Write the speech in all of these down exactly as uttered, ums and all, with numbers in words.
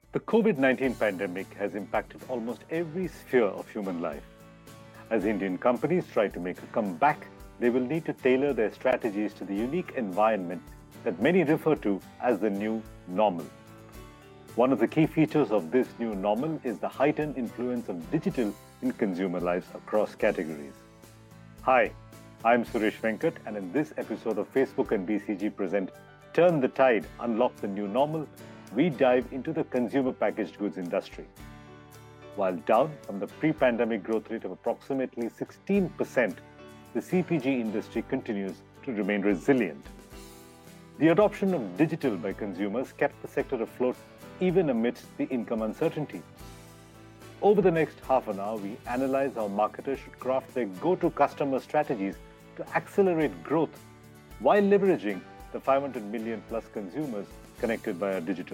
The COVID nineteen pandemic has impacted almost every sphere of human life. As Indian companies try to make a comeback, they will need to tailor their strategies to the unique environment that many refer to as the new normal. One of the key features of this new normal is the heightened influence of digital in consumer lives across categories. Hi, I'm Suresh Venkat, and in this episode of Facebook and B C G present Turn the Tide, Unlock the New Normal, we dive into the consumer packaged goods industry. While down from the pre-pandemic growth rate of approximately sixteen percent, the C P G industry continues to remain resilient. The adoption of digital by consumers kept the sector afloat even amidst the income uncertainty. Over the next half an hour, we analyze how marketers should craft their go-to customer strategies to accelerate growth while leveraging the five hundred million plus consumers connected via digital.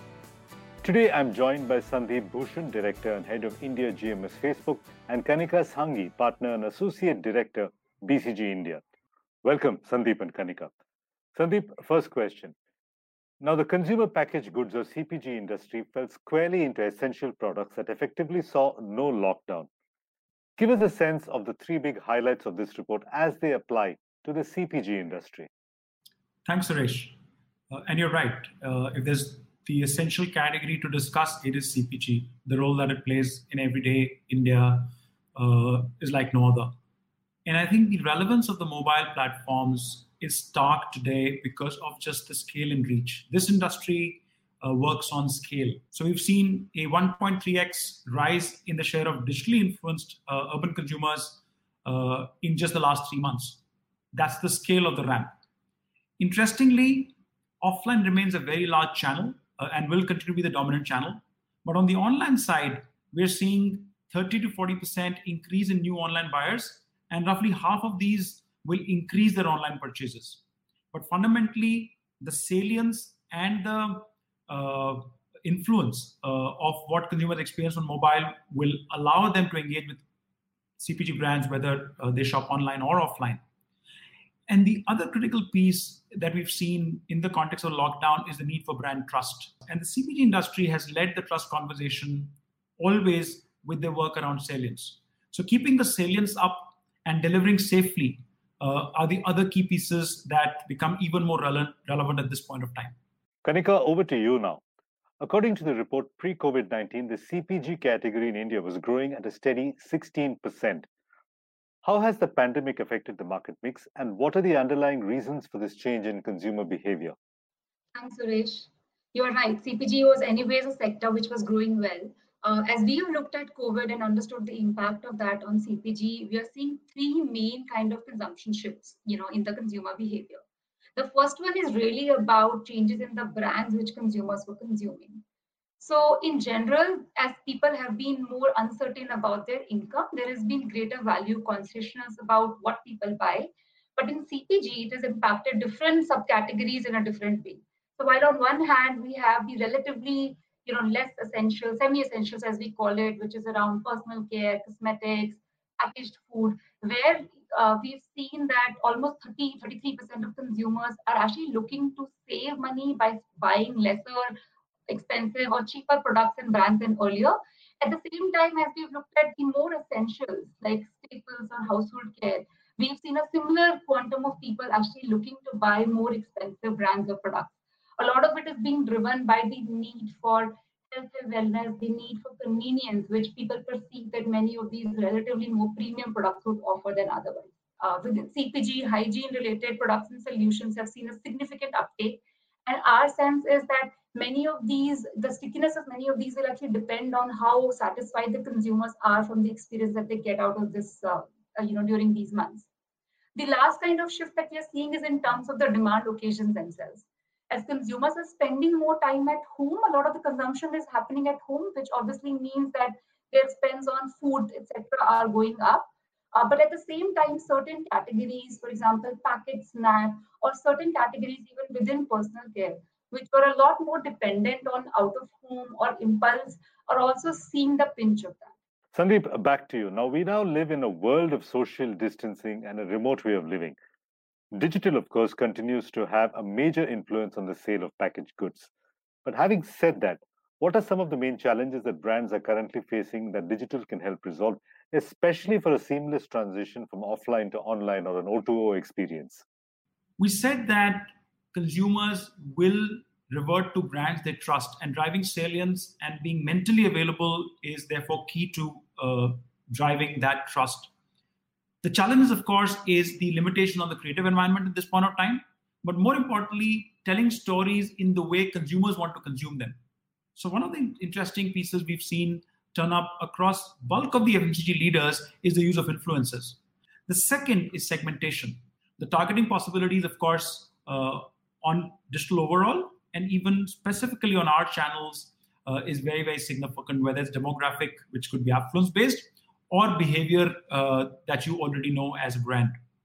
Today, I'm joined by Sandeep Bhushan, Director and Head of India G M S Facebook, and Kanika Sanghi, Partner and Associate Director, B C G India. Welcome, Sandeep and Kanika. Sandeep, first question. Now, the consumer packaged goods or C P G industry fell squarely into essential products that effectively saw no lockdown. Give us a sense of the three big highlights of this report as they apply to the C P G industry. Thanks, Suresh. Uh, and you're right. Uh, if there's the essential category to discuss, it is C P G. The role that it plays in everyday India uh, is like no other. And I think the relevance of the mobile platforms is stark today because of just the scale and reach. This industry uh, works on scale. So we've seen a one point three x rise in the share of digitally influenced uh, urban consumers uh, in just the last three months. That's the scale of the ramp. Interestingly, offline remains a very large channel uh, and will continue to be the dominant channel. But on the online side, we're seeing thirty to forty percent increase in new online buyers, and roughly half of these will increase their online purchases. But fundamentally, the salience and the uh, influence uh, of what consumers experience on mobile will allow them to engage with C P G brands, whether uh, they shop online or offline. And the other critical piece that we've seen in the context of lockdown is the need for brand trust. And the C P G industry has led the trust conversation always with their work around salience. So keeping the salience up and delivering safely uh, are the other key pieces that become even more relevant, relevant at this point of time. Kanika, over to you now. According to the report, pre-COVID nineteen, the C P G category in India was growing at a steady sixteen percent. How has the pandemic affected the market mix, and what are the underlying reasons for this change in consumer behavior? Thanks, Suresh. You are right. C P G was anyways a sector which was growing well. Uh, as we have looked at COVID and understood the impact of that on C P G, we are seeing three main kind of consumption shifts, you know, in the consumer behavior. The first one is really about changes in the brands which consumers were consuming. So in general, as people have been more uncertain about their income, there has been greater value consciousness about what people buy. But in C P G, it has impacted different subcategories in a different way. So while on one hand, we have the relatively you know, less essential, semi-essentials as we call it, which is around personal care, cosmetics, packaged food, where uh, we've seen that almost thirty, thirty-three percent of consumers are actually looking to save money by buying lesser expensive or cheaper products and brands than earlier. At the same time, as we've looked at the more essentials like staples or household care, we've seen a similar quantum of people actually looking to buy more expensive brands or products. A lot of it is being driven by the need for health and wellness, the need for convenience, which people perceive that many of these relatively more premium products would offer than otherwise. Uh, within C P G, hygiene-related products and solutions have seen a significant uptake. And our sense is that many of these, the stickiness of many of these will actually depend on how satisfied the consumers are from the experience that they get out of this, uh, uh, you know, during these months. The last kind of shift that we are seeing is in terms of the demand occasions themselves. As consumers are spending more time at home, a lot of the consumption is happening at home, which obviously means that their spends on food, et cetera, are going up. Uh, but at the same time, certain categories, for example, packet snack, or certain categories even within personal care, which were a lot more dependent on out of home or impulse, are also seeing the pinch of that. Sandeep, back to you. Now, we now live in a world of social distancing and a remote way of living. Digital, of course, continues to have a major influence on the sale of packaged goods. But having said that, What are some of the main challenges that brands are currently facing that digital can help resolve, especially for a seamless transition from offline to online or an O two O experience? We said that consumers will revert to brands they trust, and driving salience and being mentally available is therefore key to uh, driving that trust. The challenge, of course, is the limitation on the creative environment at this point of time, but more importantly, telling stories in the way consumers want to consume them. So one of the interesting pieces we've seen turn up across bulk of the F M C G leaders is the use of influencers. The second is segmentation. The targeting possibilities, of course, uh, on digital overall, and even specifically on our channels uh, is very, very significant, whether it's demographic, which could be affluence-based, or behavior uh, that you already know as a brand.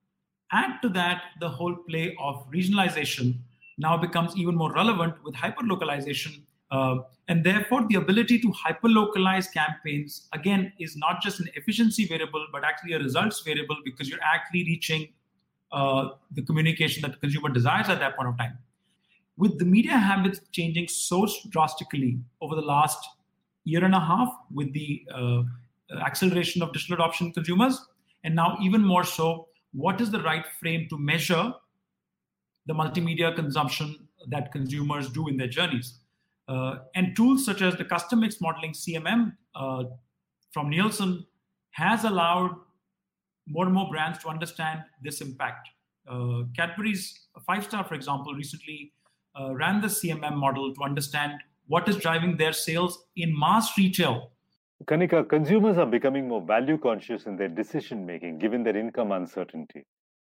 Add to that, the whole play of regionalization now becomes even more relevant with hyperlocalization. Uh, and therefore, the ability to hyperlocalize campaigns, again, is not just an efficiency variable, but actually a results variable, because you're actually reaching uh, the communication that the consumer desires at that point of time. With the media habits changing so drastically over the last year and a half, with the uh, acceleration of digital adoption consumers, and now even more so, what is the right frame to measure the multimedia consumption that consumers do in their journeys? Uh, and tools such as the custom mix modeling C M M uh, from Nielsen has allowed more and more brands to understand this impact. Uh, Cadbury's Five Star, for example, recently uh, ran the C M M model to understand what is driving their sales in mass retail. Kanika, consumers are becoming more value conscious in their decision making given their income uncertainty.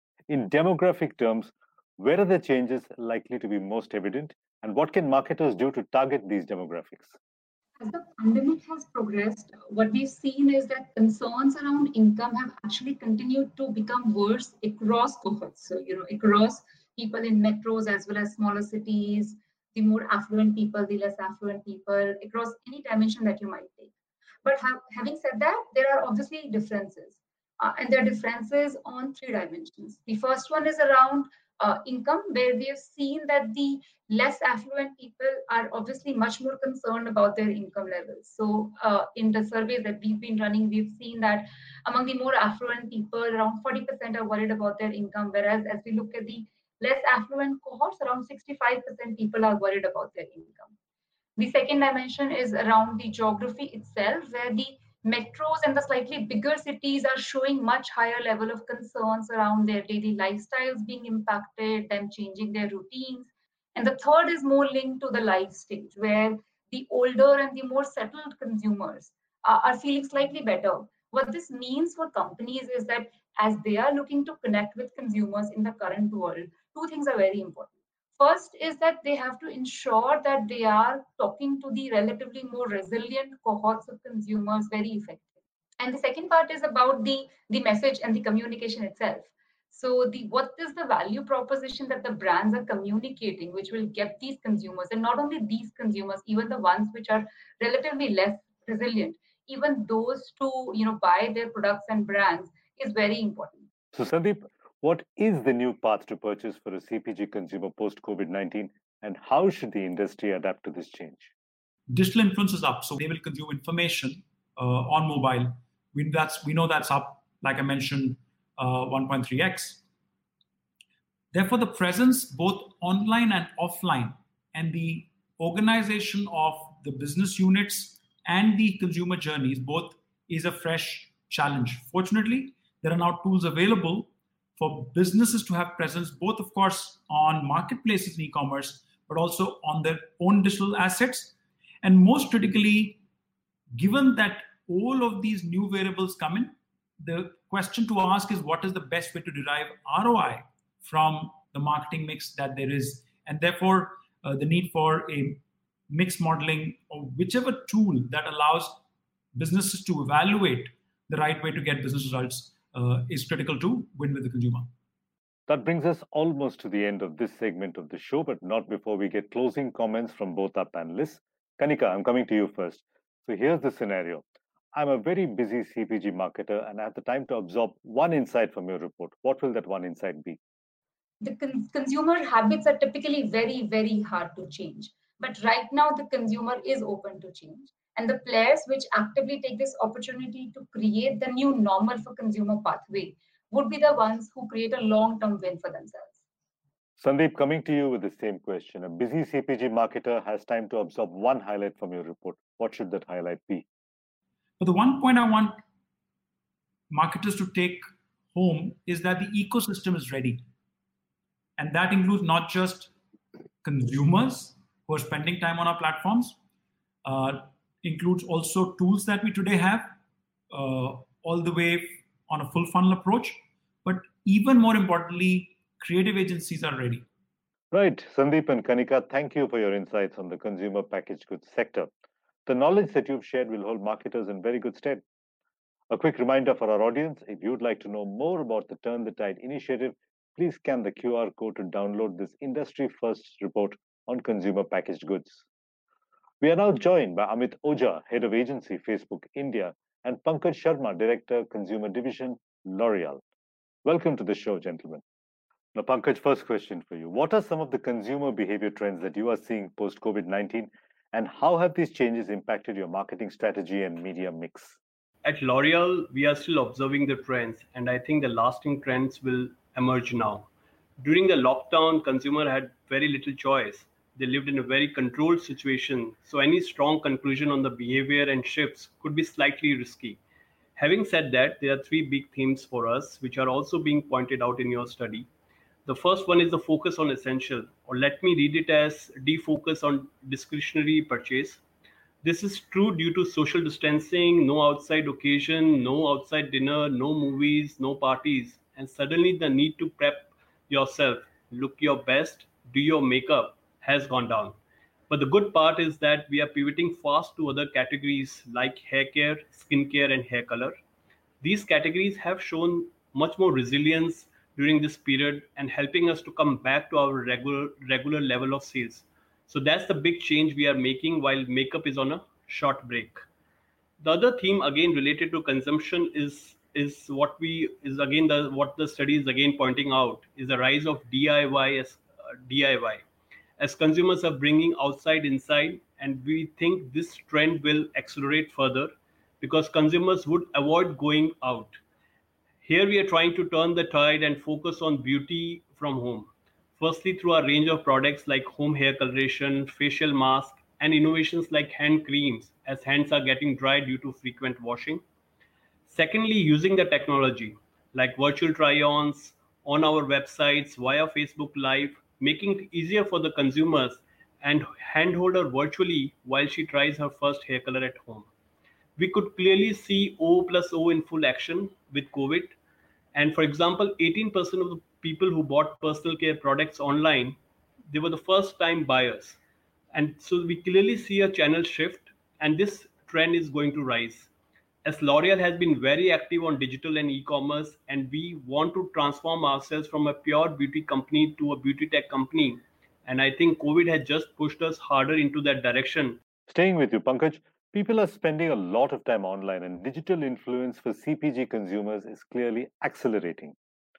In demographic terms, where are the changes likely to be most evident, and what can marketers do to target these demographics? As the pandemic has progressed, what we've seen is that concerns around income have actually continued to become worse across cohorts. So, you know, across people in metros as well as smaller cities, the more affluent people, the less affluent people, across any dimension that you might take. But ha- having said that, there are obviously differences. Uh, and there are differences on three dimensions. The first one is around uh, income, where we have seen that the less affluent people are obviously much more concerned about their income levels. So uh, in the surveys that we've been running, we've seen that among the more affluent people, around forty percent are worried about their income, whereas as we look at the less affluent cohorts, around sixty-five percent people are worried about their income. The second dimension is around the geography itself, where the metros and the slightly bigger cities are showing much higher level of concerns around their daily lifestyles being impacted, them changing their routines. And the third is more linked to the life stage, where the older and the more settled consumers uh, are feeling slightly better. What this means for companies is that as they are looking to connect with consumers in the current world, two things are very important. First is that they have to ensure that they are talking to the relatively more resilient cohorts of consumers very effectively. And the second part is about the, the message and the communication itself. So the what is the value proposition that the brands are communicating, which will get these consumers, and not only these consumers, even the ones which are relatively less resilient, even those to you know buy their products and brands is very important. So, Sandeep, what is the new path to purchase for a C P G consumer post COVID nineteen, and how should the industry adapt to this change? Digital influence is up, so they will consume information uh, on mobile. We, that's, we know that's up, like I mentioned, uh, one point three x. Therefore, the presence both online and offline, and the organization of the business units and the consumer journeys both is a fresh challenge. Fortunately, there are now tools available for businesses to have presence, both, of course, on marketplaces and e-commerce, but also on their own digital assets. And most critically, given that all of these new variables come in, the question to ask is what is the best way to derive R O I from the marketing mix that there is? And therefore, uh, the need for a mix modeling or whichever tool that allows businesses to evaluate the right way to get business results uh, is critical to win with the consumer. That brings us almost to the end of this segment of the show, but not before we get closing comments from both our panelists. Kanika, I'm coming to you first. So here's the scenario. I'm a very busy C P G marketer and I have the time to absorb one insight from your report. What will that one insight be? The con- consumer habits are typically very, very hard to change. But right now, the consumer is open to change. And the players which actively take this opportunity to create the new normal for consumer pathway would be the ones who create a long-term win for themselves. Sandeep, coming to you with the same question. A busy C P G marketer has time to absorb one highlight from your report. What should that highlight be? But the one point I want marketers to take home is that the ecosystem is ready. And that includes not just consumers who are spending time on our platforms, uh, includes also tools that we today have, uh, all the way on a full funnel approach. But even more importantly, creative agencies are ready. Right. Sandeep and Kanika, thank you for your insights on the consumer packaged goods sector. The knowledge that you've shared will hold marketers in very good stead. A quick reminder for our audience, if you'd like to know more about the Turn the Tide initiative, please scan the Q R code to download this industry-first report on consumer packaged goods. We are now joined by Amit Oja, Head of Agency, Facebook India, and Pankaj Sharma, Director, Consumer Division, L'Oreal. Welcome to the show, gentlemen. Now, Pankaj, first question for you. What are some of the consumer behavior trends that you are seeing post-COVID nineteen, and how have these changes impacted your marketing strategy and media mix? At L'Oreal, we are still observing the trends, and I think the lasting trends will emerge now. During the lockdown, consumer had very little choice. They lived in a very controlled situation, so any strong conclusion on the behavior and shifts could be slightly risky. Having said that, there are three big themes for us, which are also being pointed out in your study. The first one is the focus on essential, or let me read it as defocus on discretionary purchase. This is true due to social distancing, no outside occasion, no outside dinner, no movies, no parties, and suddenly the need to prep yourself, look your best, do your makeup has gone down. But the good part is that we are pivoting fast to other categories like hair care, skin care, and hair color. These categories have shown much more resilience during this period and helping us to come back to our regular regular level of sales. So that's the big change we are making while makeup is on a short break. The other theme again related to consumption is is what we is again the what the study is again pointing out is the rise of D I Y as uh, D I Y as consumers are bringing outside inside, and we think this trend will accelerate further because consumers would avoid going out. Here we are trying to turn the tide and focus on beauty from home. Firstly, through our range of products like home hair coloration, facial mask, and innovations like hand creams, as hands are getting dry due to frequent washing. Secondly, using the technology like virtual try-ons on our websites via Facebook Live, making it easier for the consumers and handhold her virtually while she tries her first hair color at home. We could clearly see O plus O in full action with COVID. And for example, eighteen percent of the people who bought personal care products online, they were the first time buyers. And so we clearly see a channel shift, and this trend is going to rise. As L'Oreal has been very active on digital and e-commerce, and we want to transform ourselves from a pure beauty company to a beauty tech company. And I think COVID has just pushed us harder into that direction. Staying with you, Pankaj, people are spending a lot of time online, and digital influence for C P G consumers is clearly accelerating.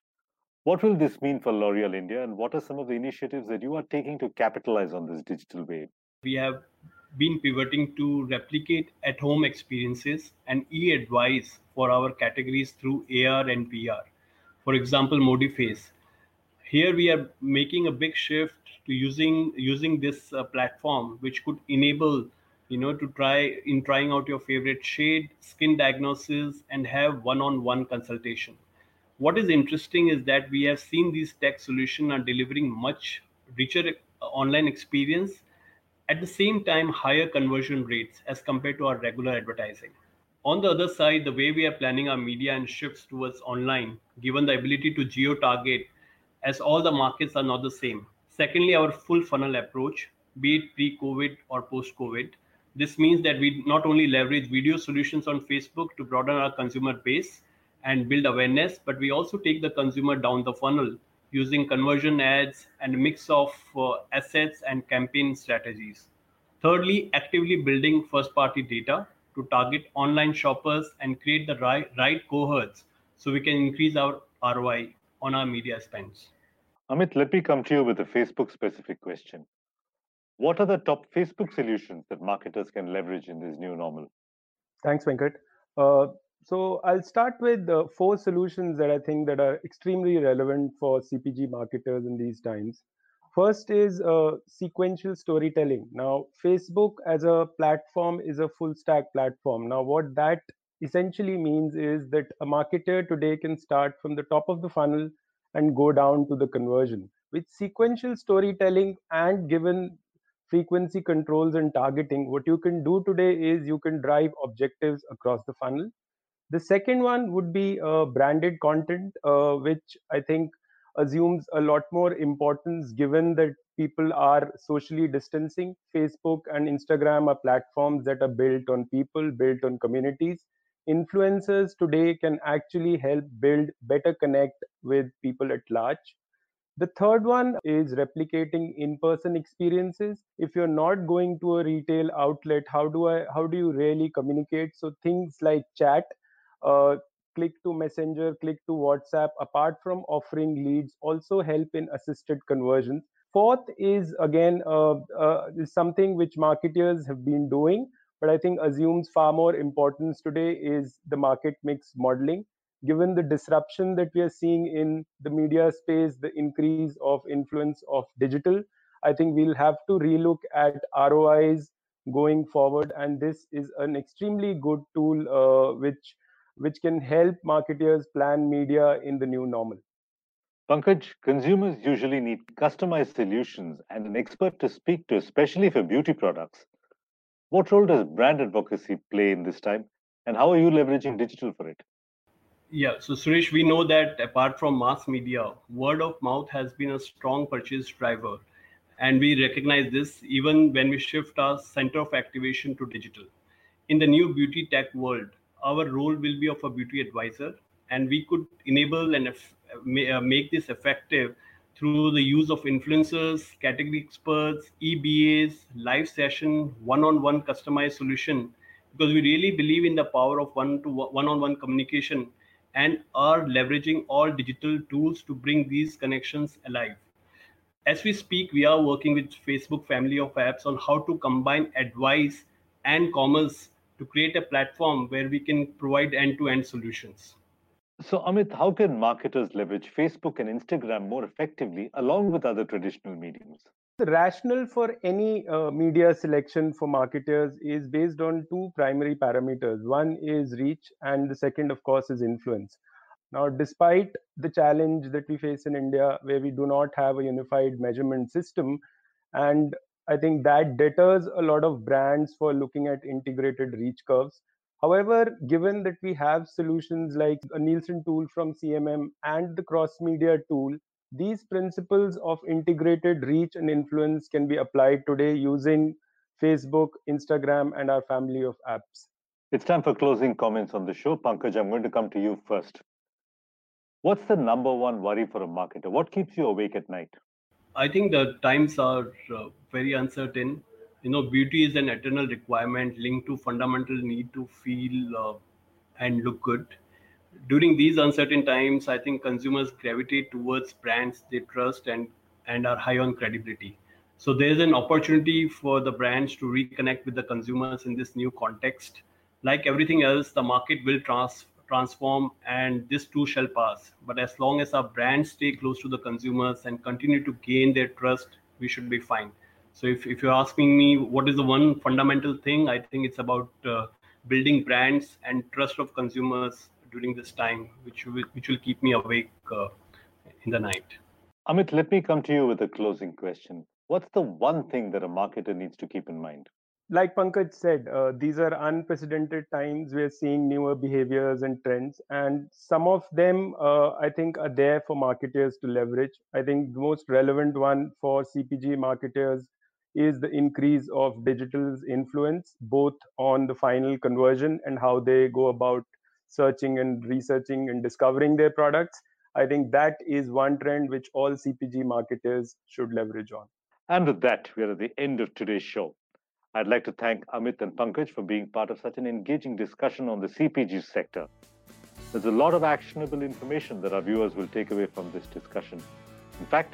What will this mean for L'Oreal India, and what are some of the initiatives that you are taking to capitalize on this digital wave? We have been pivoting to replicate at-home experiences and e-advice for our categories through A R and V R. For example, Modiface. Here we are making a big shift to using using this uh, platform, which could enable you know to try in trying out your favorite shade, skin diagnosis, and have one-on-one consultation. What is interesting is that we have seen these tech solutions are delivering much richer uh, online experience, at the same time higher conversion rates as compared to our regular advertising. On the other side, the way we are planning our media and shifts towards online, given the ability to geo target, as all the markets are not the same. Secondly, our full funnel approach, be it pre COVID or post COVID. This means that we not only leverage video solutions on Facebook to broaden our consumer base and build awareness, but we also take the consumer down the funnel using conversion ads and a mix of uh, assets and campaign strategies. Thirdly, actively building first party data to target online shoppers and create the right, right cohorts so we can increase our R O I on our media spends. Amit, let me come to you with a Facebook specific question. What are the top Facebook solutions that marketers can leverage in this new normal? Thanks, Venkat. Uh, so I'll start with uh, four solutions that I think that are extremely relevant for C P G marketers in these times. First is uh, sequential storytelling. Now, Facebook as a platform is a full stack platform. Now, what that essentially means is that a marketer today can start from the top of the funnel and go down to the conversion. With sequential storytelling and given frequency controls and targeting, what you can do today is you can drive objectives across the funnel. The second one would be uh, branded content, uh, which I think assumes a lot more importance given that people are socially distancing. Facebook and Instagram are platforms that are built on people, built on communities. Influencers today can actually help build better connect with people at large. The third one is replicating in-person experiences. If you're not going to a retail outlet, how do I how do you really communicate? So things like chat, uh, click to Messenger, click to WhatsApp, apart from offering leads, also help in assisted conversions. Fourth is again uh, uh, is something which marketers have been doing, but I think assumes far more importance today is the market mix modeling. Given the disruption that we are seeing in the media space, the increase of influence of digital, I think we'll have to relook at R O Is going forward, and this is an extremely good tool uh, which which can help marketers plan media in the new normal. Pankaj, consumers usually need customized solutions and an expert to speak to, especially for beauty products. What role does brand advocacy play in this time, and how are you leveraging digital for it? Yeah, so Suresh, we know that apart from mass media, word of mouth has been a strong purchase driver. And we recognize this even when we shift our center of activation to digital. In the new beauty tech world, our role will be of a beauty advisor, and we could enable and eff- ma- uh, make this effective through the use of influencers, category experts, E B As, live session, one-on-one customized solution, because we really believe in the power of one to one-on-one communication and are leveraging all digital tools to bring these connections alive. As we speak, we are working with Facebook family of apps on how to combine advice and commerce to create a platform where we can provide end-to-end solutions. So, Amit, how can marketers leverage Facebook and Instagram more effectively along with other traditional mediums? The rationale for any uh, media selection for marketers is based on two primary parameters. One is reach, and the second, of course, is influence. Now, despite the challenge that we face in India, where we do not have a unified measurement system, and I think that deters a lot of brands for looking at integrated reach curves. However, given that we have solutions like a Nielsen tool from C M M and the cross media tool, these principles of integrated reach and influence can be applied today using Facebook, Instagram, and our family of apps. It's time for closing comments on the show. Pankaj, I'm going to come to you first. What's the number one worry for a marketer? What keeps you awake at night? I think the times are uh, very uncertain. You know, beauty is an eternal requirement linked to fundamental need to feel uh, and look good. During these uncertain times, I think consumers gravitate towards brands they trust and, and are high on credibility. So there's an opportunity for the brands to reconnect with the consumers in this new context. Like everything else, the market will trans- transform and this too shall pass. But as long as our brands stay close to the consumers and continue to gain their trust, we should be fine. So if, if you're asking me what is the one fundamental thing, I think it's about uh, building brands and trust of consumers during this time, which will, which will keep me awake uh, in the night. Amit, let me come to you with a closing question. What's the one thing that a marketer needs to keep in mind? Like Pankaj said, uh, these are unprecedented times. We're seeing newer behaviors and trends, and some of them, uh, I think, are there for marketers to leverage. I think the most relevant one for C P G marketers is the increase of digital's influence, both on the final conversion and how they go about searching and researching and discovering their products. I think that is one trend which all C P G marketers should leverage on. And with that, we are at the end of today's show. I'd like to thank Amit and Pankaj for being part of such an engaging discussion on the C P G sector. There's a lot of actionable information that our viewers will take away from this discussion. In fact,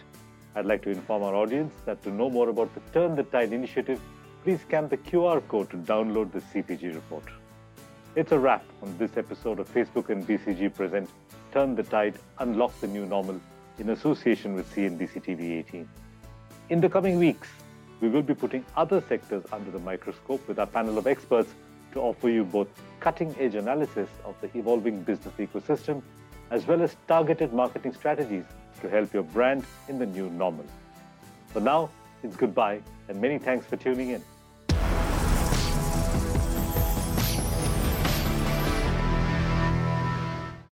I'd like to inform our audience that to know more about the Turn the Tide initiative, please scan the Q R code to download the C P G report. It's a wrap on this episode of Facebook and B C G present Turn the Tide, Unlock the New Normal in association with C N B C T V eighteen. In the coming weeks, we will be putting other sectors under the microscope with our panel of experts to offer you both cutting-edge analysis of the evolving business ecosystem as well as targeted marketing strategies to help your brand in the new normal. For now, it's goodbye and many thanks for tuning in.